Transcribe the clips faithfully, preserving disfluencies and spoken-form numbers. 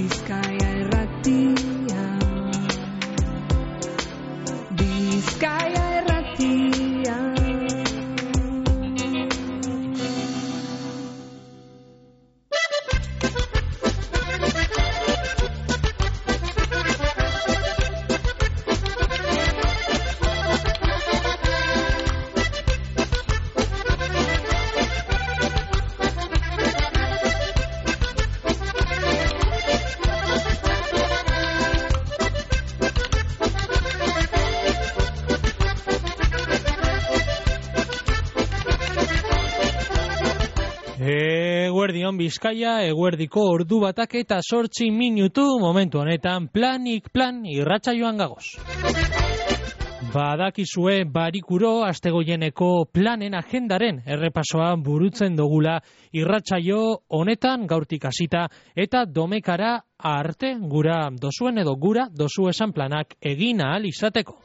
Bizkaia Irratia, Bizkaia Irratia. Eguerdion Bizkaia, eguerdiko ordu batak eta sortzi minutu momentu honetan planik plan irratsaioan gagoz. Badakizue barikuro astegoieneko planen agendaren errepasoa burutzen dugula irratsaio honetan gaurtik hasita eta domekara arte gura dozuen edo gura dozu esan planak egin ahal izateko.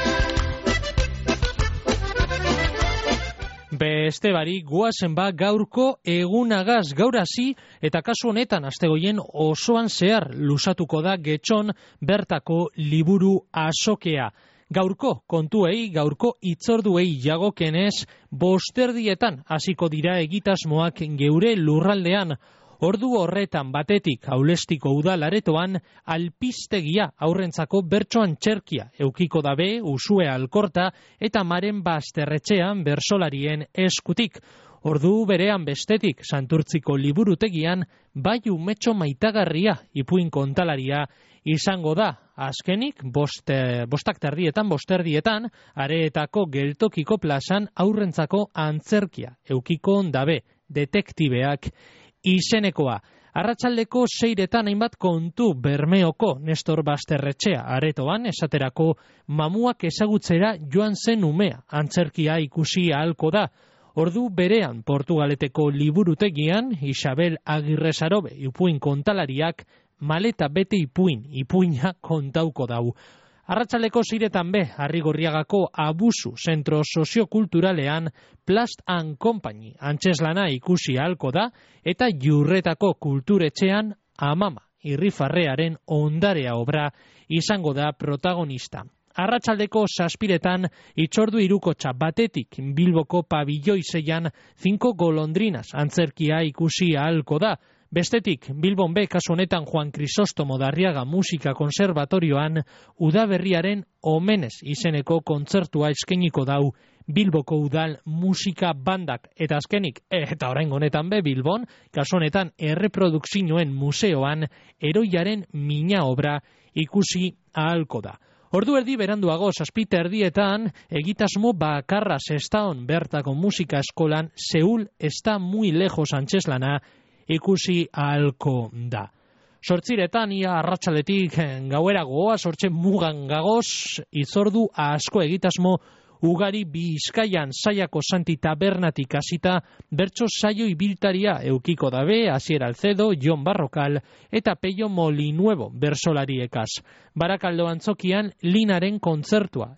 Beste barik guazen ba gaurko egunagaz gaur hasi eta kasu honetan astegoien osoan zehar luzatuko da Getxon bertako liburu azokea. Gaurko kontuei, gaurko hitzorduei jagokenez bosterdietan hasiko dira egitasmoak geure lurraldean. Ordu horretan batetik Aulestiko udalaretoan alpistegia aurrentzako bertsoan txerkia eukiko dabe Usue Alkorta eta Maren Basterretxean bersolarien eskutik. Ordu berean bestetik Santurtziko liburutegian Baiu Metxo Maitagarria ipuin kontalaria izango da. Azkenik, boste, bostak terdietan, bosterdietan, Areetako geltokiko plazan aurrentzako antzerkia eukiko dabe detektibeak izenekoa. Arratsaldeko seiretan hainbat kontu Bermeoko Nestor Basterretxea aretoan esaterako mamuak ezagutzera joan zen umea antzerkia ikusi ahalko da. Ordu berean Portugaleteko liburutegian Isabel Agirresarobe ipuin kontalariak maleta bete ipuin, ipuina kontauko dau. Arratsaldeko ziretan be, Arrigorriagako Abusu zentro soziokulturalean Plast and Company antzeslana ikusi ahalko da eta Jurretako kulturetxean Amama irrifarrearen ondarea obra izango da protagonista. Arratsaldeko zazpiretan itzordu irukotxa batetik Bilboko pabilloizeian Cinco Golondrinas antzerkia ikusi ahalko da. Bestetik, Bilbon be kasu honetan Juan Crisostomo Darriaga Musika Konservatorioan udaberriaren omenez izeneko kontzertua eskainiko dau Bilboko udal musika bandak. Eta azkenik, eta oraingo honetan be Bilbon, kasu honetan erreprodukzioen museoan eroiaren mina obra ikusi ahalko da. Ordu erdi beranduago zazpite erdietan egitasmo bakarra Sestaon bertako musika eskolan Seul está muy lejos antzeslana ikusi ahalko da. Sortziretan ia arratsaletik gauera goa sortxe mugan gagoz, itzordu asko egitasmo ugari Bizkaian Saiako Santi Tabernatik hasita bertso saio ibiltaria eukiko dabe Asier Alcedo, Jon Barrokal eta Peio Molinuevo bersolariekaz. Barakaldo antzokian Linaren kontzertua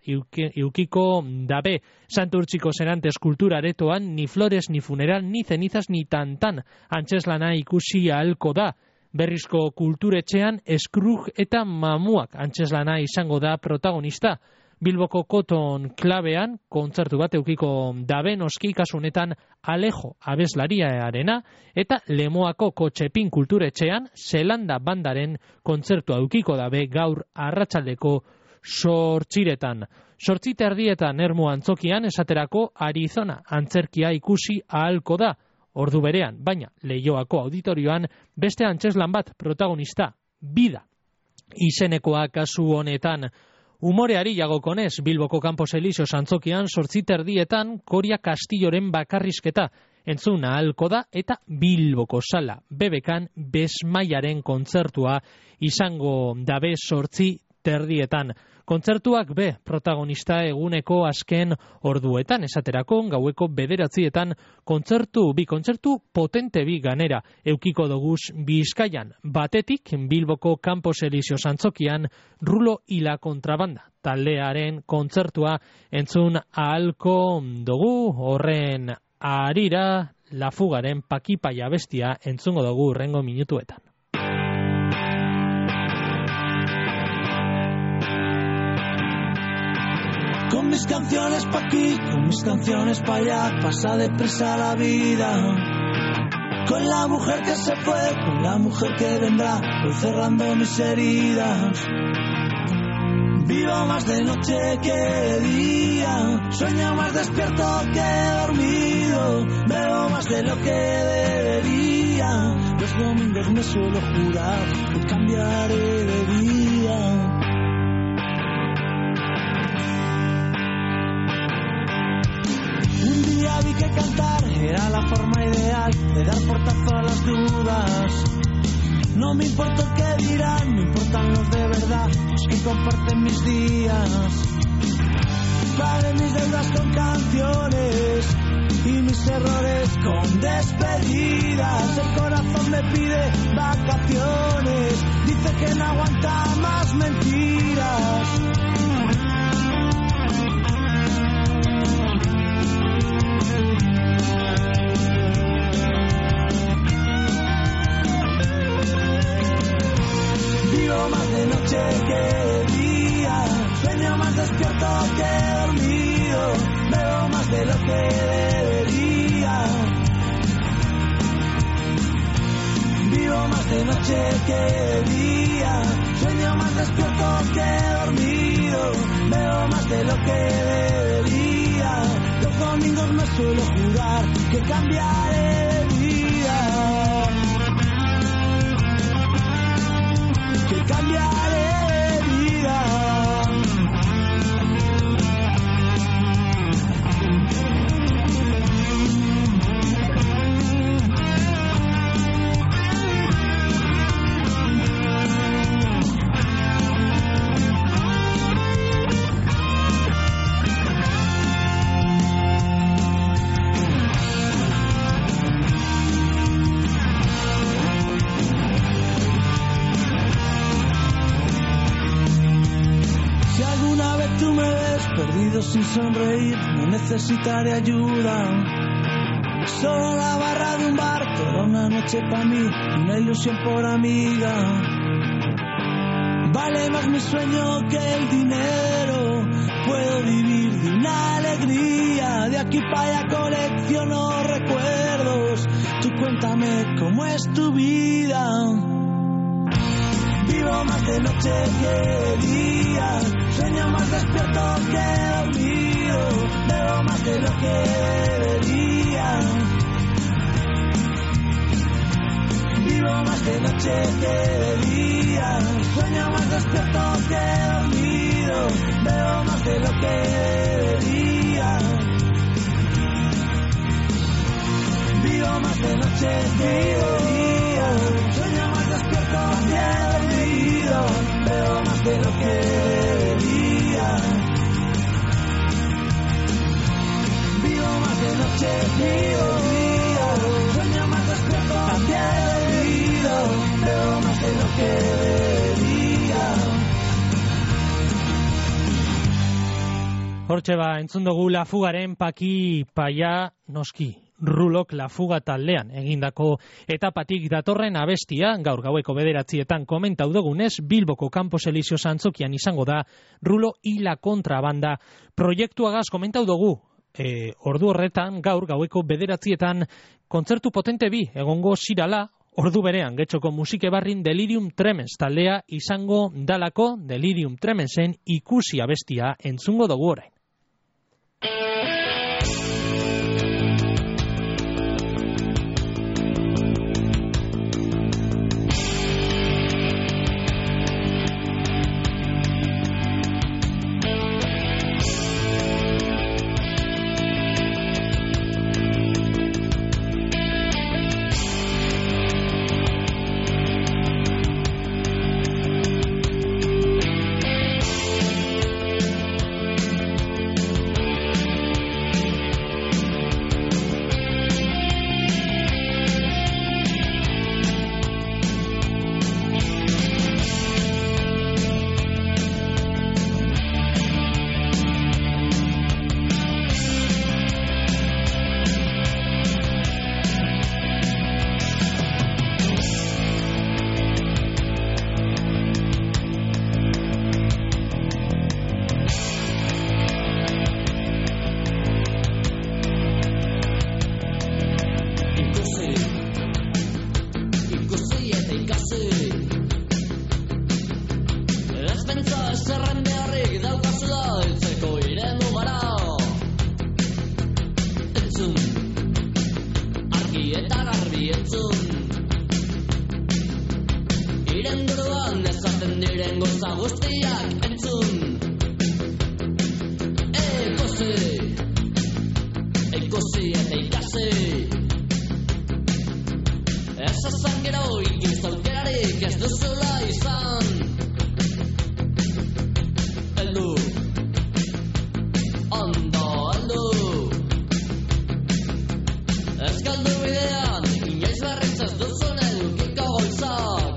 eukiko dabe Santurtziko Serantes Kultura Aretoan ni flores, ni funeral, ni cenizas, ni tantan antzeslana ikusi ahalko da. Berrizko kulturetxean Eskrug eta Mamuak antzeslana izango da protagonista. Bilboko Koton klabean kontzertu bat eukiko dabe noski kasu honetan Alejo abeslariarena eta Lemoako Kotxepin kulturetxean Zelanda bandaren kontzertua eukiko dabe gaur arratsaldeko sortziretan. Sortzite erdietan Ermu antzokian esaterako Arizona antzerkia ikusi ahalko da. Ordu berean, baina Leioako auditorioan beste antzeslan bat protagonista, Bida. Izenekoa kasu honetan umoreari jagokonez Bilboko Campos Elíseos antzokian sortzite erdietan Koria Castilloren bakarrizketa entzun ahalko da eta Bilboko Sala Bebekan Besmaiaren kontzertua izango dabe sortzi terdietan. Kontzertuak be protagonista eguneko azken orduetan esaterako gaueko bederatzietan kontzertu bi kontzertu potente bi ganera eukiko doguz Bizkaian. Batetik Bilboko Campos Elíseos antzokian Rulo y la Contrabanda taldearen kontzertua entzun ahalko dugu horren harira La Fugaren Pakipaia bestia entzungo dugu urrengo minutuetan. Con mis canciones pa' aquí, con mis canciones pa' allá, pasa deprisa la vida. Con la mujer que se fue, con la mujer que vendrá, voy cerrando mis heridas. Vivo más de noche que de día, sueño más despierto que dormido, bebo más de lo que debería. Los domingos me suelo jurar que cambiaré de vida. Un día vi que cantar era la forma ideal de dar portazo a las dudas. No me importa el que dirán, me importan los de verdad, los que comparten mis días. Pagué mis deudas con canciones y mis errores con despedidas. El corazón me pide vacaciones, dice que no aguanta más mentiras. Vivo más de noche que de día, sueño más despierto que dormido, bebo más de lo que debería. Vivo más de noche que de día, sueño más despierto que dormido, bebo más de lo que debería. Los domingos me suelo jurar que cambiaré de vida, que cambiaré de vida. Tú me ves perdido sin sonreír, no necesitaré ayuda. Solo la barra de un bar, toda una noche pa' mí, una ilusión por amiga. Vale más mi sueño que el dinero, puedo vivir de una alegría. De aquí pa' allá colecciono recuerdos, tú cuéntame cómo es tu vida. Vivo más de noche que de día, sueño más despierto que dormido, bebo más de lo que debería. Vivo más de noche que de día, sueño más despierto que dormido, bebo más de lo que debería. Vivo más de noche que de día, sueño más despierto que dormido, veo más de lo que debería. Vivo más de noche que de día, sueño más despierto que dormido, veo más de lo que debería. Hortxe ba, entzun dugu La Fugaren paki paia noski. Rulok La Fuga taldean egindako etapatik datorren abestia, gaur gaueko bederatzietan komentau dugunez, Bilboko Campos Elíseos antzokian izango da Rulo y la Contrabanda proiektuagaz komentau dugu. E, ordu horretan, gaur gaueko bederatzietan kontzertu potente bi egongo zirala, ordu berean getxoko musike barrin Delirium Tremens taldea izango dalako, Delirium Tremensen ikusi abestia entzungo dugu orain. inguruan esaten diren goza guztiak entzun. Ikusi, ikusi eta ikasi. Ez esan gero inoiz aukerarik ez duzula izan. Heldu, ondo heldu. Ez galdu bidean, inoiz berriz ez duzun edukiko goltzak.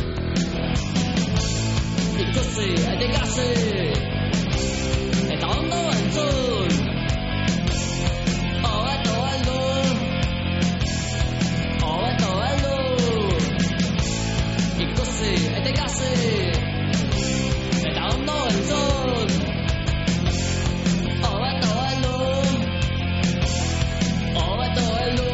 Ikusi eta ikasi, eta ondo entzun. Hobeto heldu, hobeto heldu. Ikusi eta ikasi, eta ondo entzun. Hobeto heldu, hobeto heldu.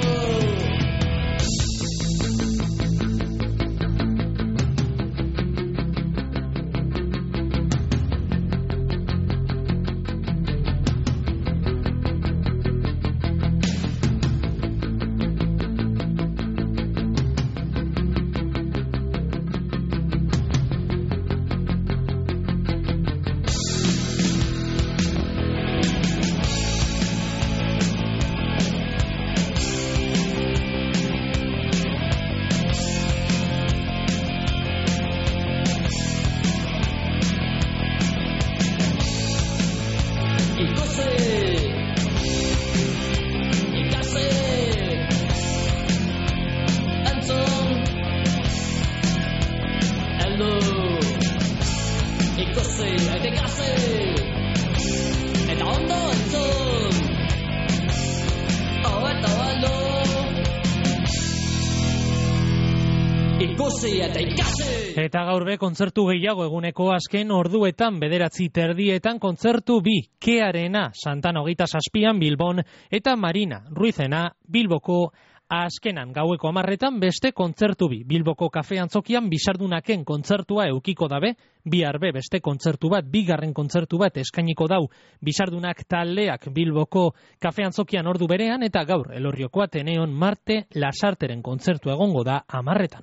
Eta gaur be kontzertu gehiago eguneko azken orduetan bederatzi terdietan kontzertu bi Kearena Santana hogeita zazpian Bilbon eta Marina Ruizena Bilboko azkenan gaueko hamarretan beste kontzertu bi. Bilboko kafe antzokian Bizardunaken kontzertua eukiko dabe, bihar be beste kontzertu bat, bigarren kontzertu bat eskainiko dau Bizardunak taldeak Bilboko kafe antzokian ordu berean eta gaur Elorrioko Ateneon Marte Lasarteren kontzertu egongo da hamarretan.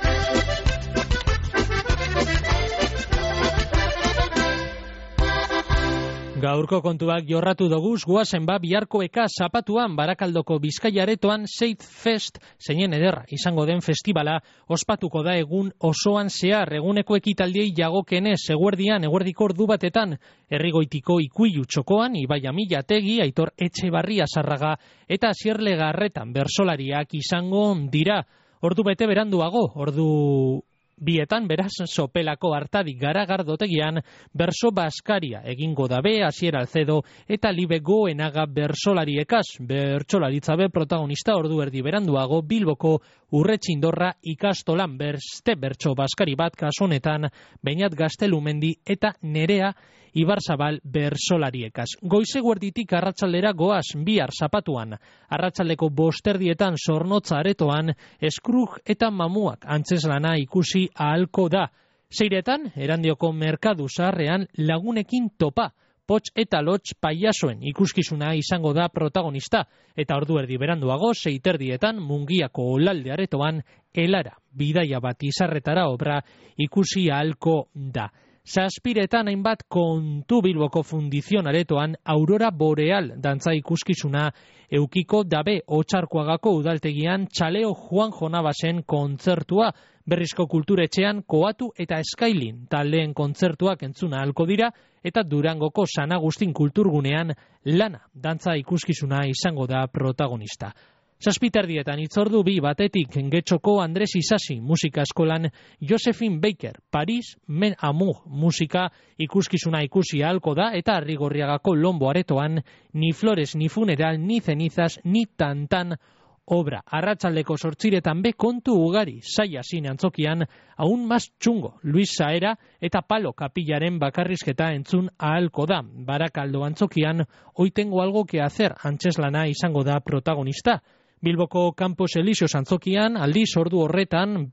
Gaurko kontuak jorratu doguz, guazen ba biharko eka zapatuan Barakaldoko Bizkaiaretoan Seit Fest zeinen ederra izango den festivala ospatuko da egun osoan zehar. Eguneko ekitaldiei jagokenez eguerdian, eguerdiko ordu batetan Herrigoitiko Ikuilu txokoan Ibai Amilategi, Aitor Etxebarria Zarraga eta Asierle Garretan bersolariak izango dira. Ordu bete beranduago, ordu bietan, beraz, Sopelako Artadik Garagardotegian berso baskaria egingo dabe Asier Alcedo eta Libe Goenaga bersolariekaz. Bertsolaritza be protagonista ordu erdi beranduago Bilboko Urretxindorra ikastolan beste bertso baskari bat kasu honetan Beñat Gaztelumendi eta Nerea Ibarzabal bersolariekaz. Goize guerditik arratsaldera goaz bihar zapatuan. Arratsaldeko bosterdietan Zornotza aretoan Eskrug eta Mamuak antzeslana ikusi ahalko da. Seiretan, Erandioko Merkadu Zaharrean Lagunekin topa, Pots eta Lots paiasoen ikuskizuna izango da protagonista. Eta ordu erdi beranduago, seiterdietan Mungiako Olalde aretoan Elara, bidaia bat izarretara obra ikusi ahalko da. Zazpiretan hainbat kontu Bilboko Fundizion aretoan Aurora Boreal dantza ikuskizuna eukiko dabe Otsarkoagako udaltegian Txaleo Juan Jonabasen kontzertua. Berrizko kulturetxean Koatu eta Eskailin taldeen kontzertuak entzuna ahalko dira eta Durangoko San Agustin kulturgunean Lana dantza ikuskizuna izango da protagonista. Zazpiterdietan itzordu bi batetik Getxoko Andres Isasi musika eskolan Josephine Baker Paris Men Amour musika ikuskizuna ikusi ahalko da eta Arrigorriagako Lombo aretoan Ni flores, ni funeral, ni cenizas, ni tantan obra. Arratsaldeko zortziretan be kontu ugari saia zine antzokian aun mas txungo Luis Saera eta Palo Kapillaren bakarrizketa entzun ahalko da. Barakaldo antzokian hoy tengo algo que hacer antzeslana izango da protagonista. Bilboko Campos Elíseos antzokian aldiz ordu horretan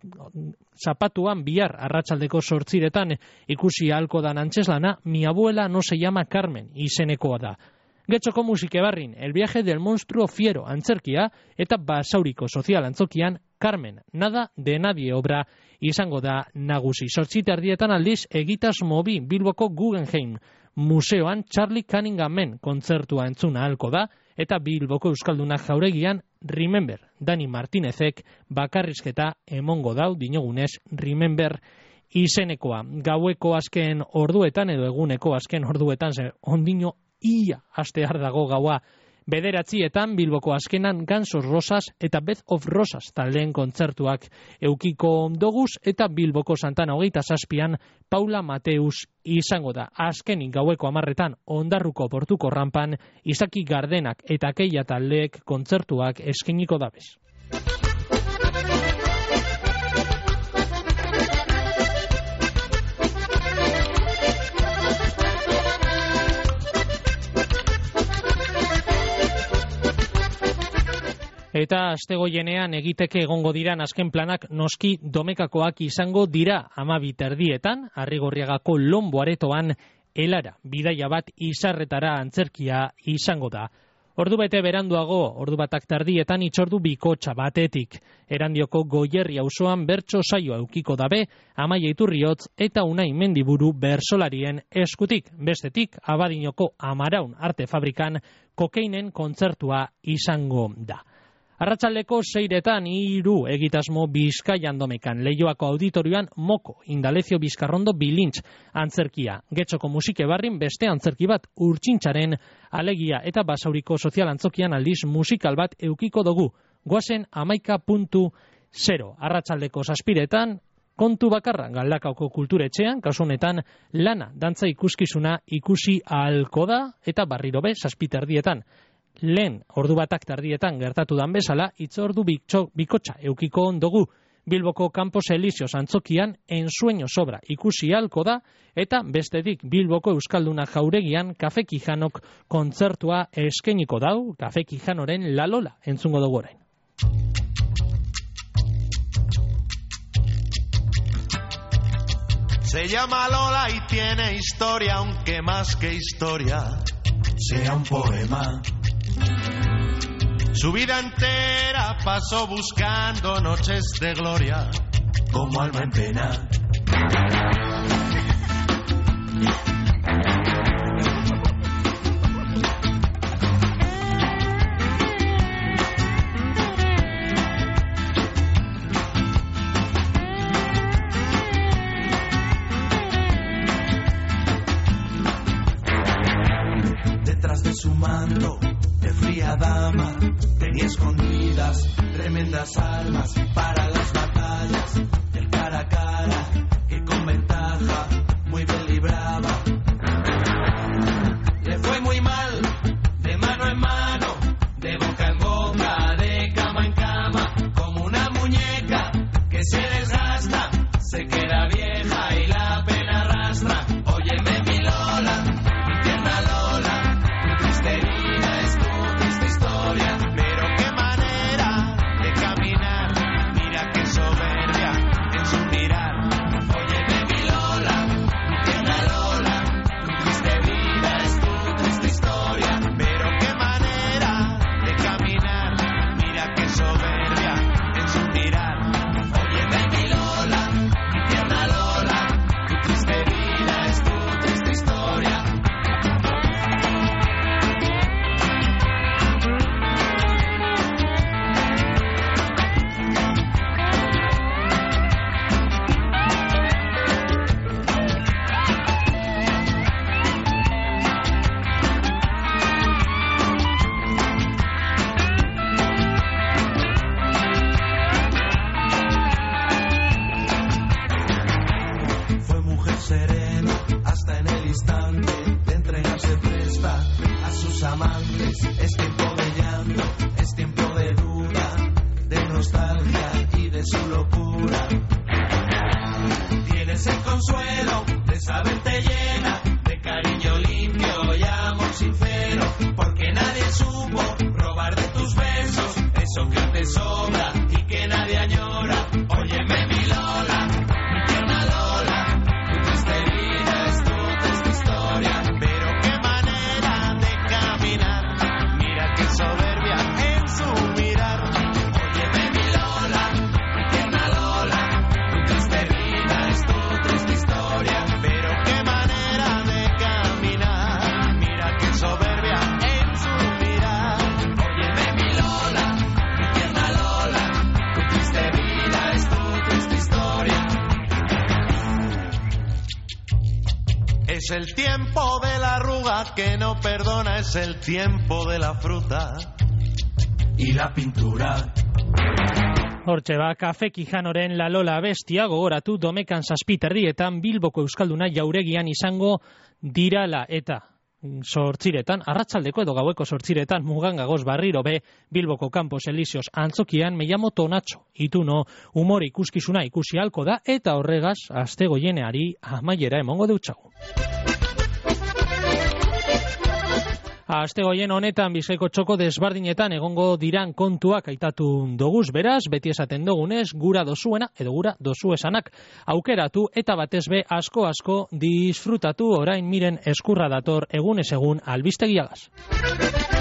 zapatuan bihar arratsaldeko zortziretan ikusi ahalko dan antzeslana Mi abuela no se llama Carmen izenekoa da. Getxoko Musikebarrin El viaje del monstruo fiero antzerkia eta Basauriko sozial antzokian Carmen, nada de nadie obra izango da nagusi. Zortzita erdietan aldiz egitasmo bi Bilboko Guggenheim Museoan Charlie Cunninghamen kontzertua entzuna ahalko da, eta Bilboko Euskaldunak jauregian Remember, Dani Martinezek bakarrizketa emongo dau, dinogunez Remember izenekoa. Gaueko azken orduetan edo eguneko azken orduetan, ze ondino ia astear dago gaua bederatzietan Bilboko azkenan Guns N' Roses eta Bed of Roses taldeen kontzertuak eukiko doguz, eta Bilboko Santana hogeita zazpian Paula Mateus izango da. Azkenik gaueko amarretan Ondarruko portuko rampan Izaki Gardenak eta Keia taldeek kontzertuak eskainiko dabez. Eta astegoienean egiteke egongo diran azken planak noski domekakoak izango dira hamabi erdietan, Arrigorriagako Lombo aretoan helara, bidaia bat izarretara antzerkia izango da. Ordu bete beranduago, ordu batak tardietan itzordu bikotxa batetik. Erandioko Goierri auzoan bertso saioa eukiko dabe, Amaia Iturriotz eta Unai Mendiburu bersolarien eskutik. Bestetik, Abadinoko Amaraun Arte Fabrikan kokeinen kontzertua izango da. Arratsaldeko seiretan hiru egitasmo Bizkaian domekan, Leioako auditorioan Moko, Indalecio Bizkarrondo Bilintz antzerkia. Getxoko musike barrin beste antzerki bat Urtsintxaren alegia, eta Basauriko sozial antzokian aldiz musikal bat eukiko dugu. Goazen hamaika puntu zero. Arratsaldeko zazpiretan kontu bakarra Galdakaoko kulturetxean, kasu honetan lana dantza ikuskizuna ikusi ahalko da, eta barriro be zazpiterdietan. Lehen ordu batak tardietan gertatu dan bezala, itzordu bikotxa eukiko ondogu. Bilboko Campos Elíseos antzokian Ensueño sobra ikusi ahalko da, eta bestetik Bilboko Euskalduna jauregian Kafe Kijanok kontzertua eskainiko dau, Kafe Kijanoren La Lola entzungo dugu orain. Se llama Lola y tiene historia, aunque más que historia sea un poema. Su vida entera pasó buscando noches de gloria, como alma en pena. Detrás de su manto de fría dama tenía escondidas tremendas armas para las batallas del cara a cara, que con ventaja muy bien libraba. Le fue muy mal, de mano en mano, de boca en boca, de cama en cama, como una muñeca que se desgasta, se queda vieja y la pena arrastra. Óyeme mi Lola, mi tierna Lola, tu triste vida es tu triste historia, pero qué manera de caminar, mira qué soberbia en su mirar. Óyeme mi Lola, mi tierna Lola, tu triste vida es tu triste historia, pero qué manera de caminar, mira qué soberbia en su mirar. Óyeme mi Lola, mi tierna Lola, tu triste vida es tu triste historia. Fue mujer serena hasta en el instante de entregarse presta a sus amantes. Es tiempo de llanto, es tiempo de duda, de nostalgia y de su locura. Tienes el consuelo de saberte llena de cariño limpio y amor sincero, porque nadie supo robar de tus besos eso que te sobra y que nadie añora. Óyeme mi Lola, mi tierna Lola, tu triste vida es tu triste historia, pero qué manera de caminar, mira qué soberbia en su mirar. Óyeme mi Lola, Es el tiempo de la arruga que no perdona, es el tiempo de la fruta y la pintura. Hortxe ba, Kafe Kijanoren La Lola bestia gogoratu domekan zazpiterdietan Bilboko Euskalduna jauregian izango dirala eta sortziretan, arratsaldeko edo gaueko sortziretan mugan gagoz barriro be Bilboko Campos Elíseos antzokian me llamo Tonatxo, ituno humor ikuskizuna ikusi halko da eta horregaz astegoieneari amaiera emongo deutxagu. Astegoien honetan Bizkaiko txoko desbardinetan egongo diran kontuak aitatu doguz, beraz, beti esaten dugunez, gura dozuena edo gura dozu esanak aukeratu eta batez be asko-asko disfrutatu orain miren eskurra dator egunez egun albistegiagaz.